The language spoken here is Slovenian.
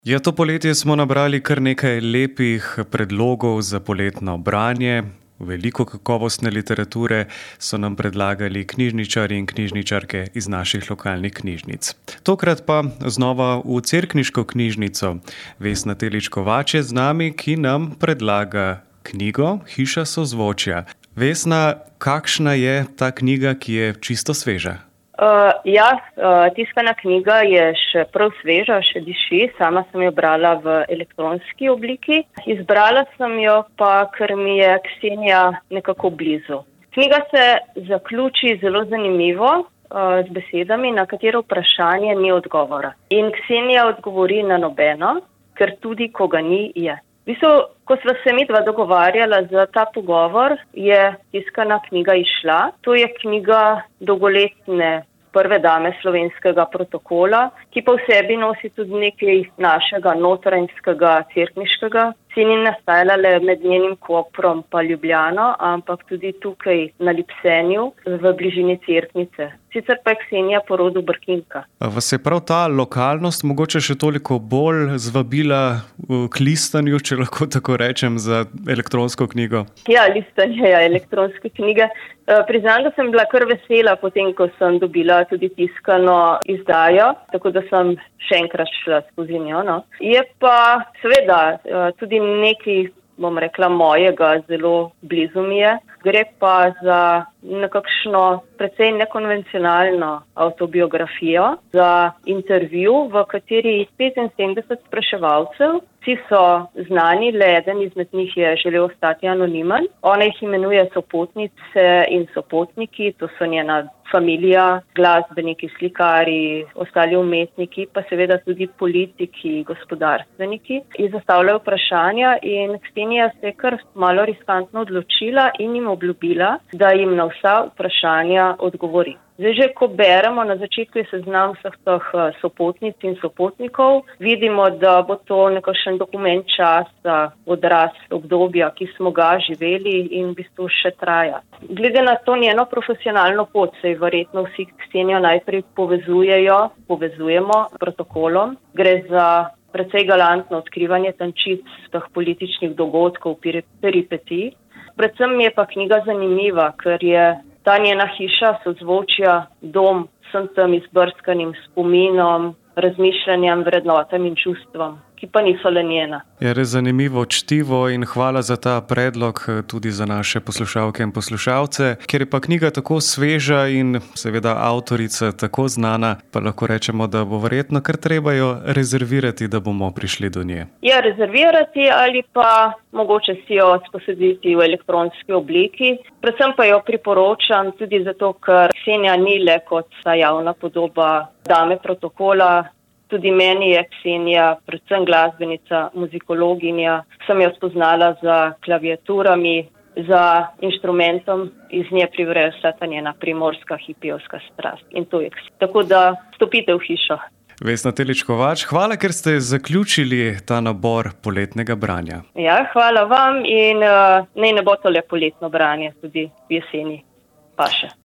Ja, to poletje smo nabrali kar nekaj lepih predlogov za poletno branje. Veliko kakovostne literature so nam predlagali knjižničarji in knjižničarke iz naših lokalnih knjižnic. Tokrat pa znova v Cerkniško knjižnico. Vesna Telič Kovač je z nami, ki nam predlaga knjigo Hiša sozvočja. Vesna, kakšna je ta knjiga, ki je čisto sveža? Tiskana knjiga je še prav sveža, še diši. Sama sem jo brala v elektronski obliki. Izbrala sem jo pa, ker mi je Ksenija nekako blizu. Knjiga se zaključi zelo zanimivo, z besedami, na katero vprašanje ni odgovora. In Ksenija odgovori na nobeno, ker tudi, ko ga ni, je. V bistvu, ko sva se midva dogovarjala za ta pogovor, je tiskana knjiga izšla. To je knjiga dolgoletne prve dame slovenskega protokola, ki pa v sebi nosi tudi nekaj našega notranjskega, cerkniškega. Si ni nastajala le med njenim Koprom pa Ljubljano, ampak tudi tukaj na Lipsenju, v bližini Cerknice. Sicer pa je Ksenija po rodu Brkinka. Vas je prav ta lokalnost mogoče še toliko bolj zvabila k listanju, če lahko tako rečem, za elektronsko knjigo? Ja, listanje elektronske knjige. Priznam, da sem bila kar vesela potem, ko sem dobila tudi tiskano izdajo, tako da sem še enkrat šla skozi njo. No. Je pa seveda tudi nekaj, bom rekla, mojega zelo blizu mi je. Gre pa za nekakšno precej nekonvencionalno avtobiografijo, za intervju, v kateri 75 spraševalcev. Vsi so znani, le eden izmed njih je želel ostati anonimen. Ona jih imenuje sopotnice in sopotniki, to so njena familija, glasbeniki, slikari, ostali umetniki, pa seveda tudi politiki, gospodarstveniki. In zastavljajo vprašanja in Ksenija se je kar malo riskantno odločila in jim obljubila, da jim na vsa vprašanja odgovori. Zdaj, že ko beremo, na začetku je seznam vseh teh sopotnic in sopotnikov, vidimo, da bo to nekakšen dokument časa, odraz obdobja, ki smo ga živeli in v bistvu še traja. Glede na to njeno profesionalno pot, se verjetno vsi Ksenijo najprej povezujemo s protokolom. Gre za precej galantno odkrivanje tančic teh političnih dogodkov, peripetij. Predvsem je pa knjiga zanimiva, ker je ta njena hiša sozvočja, dom vsem tem izbrskanim spominom, razmišljanjem, vrednotam in čustvom, ki pa niso le njena. Je res zanimivo čtivo in hvala za ta predlog tudi za naše poslušalke in poslušalce. Ker je pa knjiga tako sveža in seveda avtorica tako znana, pa lahko rečemo, da bo verjetno kar treba jo rezervirati, da bomo prišli do nje. Ja, rezervirati ali pa mogoče si jo sposediti v elektronski obliki. Predvsem pa jo priporočam tudi zato, ker Ksenija ni le kot ta javna podoba dame protokola. Tudi meni je Ksenija predvsem glasbenica, muzikologinja. Sem jo spoznala za klaviaturami, za inštrumentom, iz nje privre vsa ta njena primorska hipijovska strast. In to je Ksenija. Tako da stopite v hišo. Vesna Telič Kovač, hvala, ker ste zaključili ta nabor poletnega branja. Ja, hvala vam in ne bo to le poletno branje, tudi v jeseni pa še.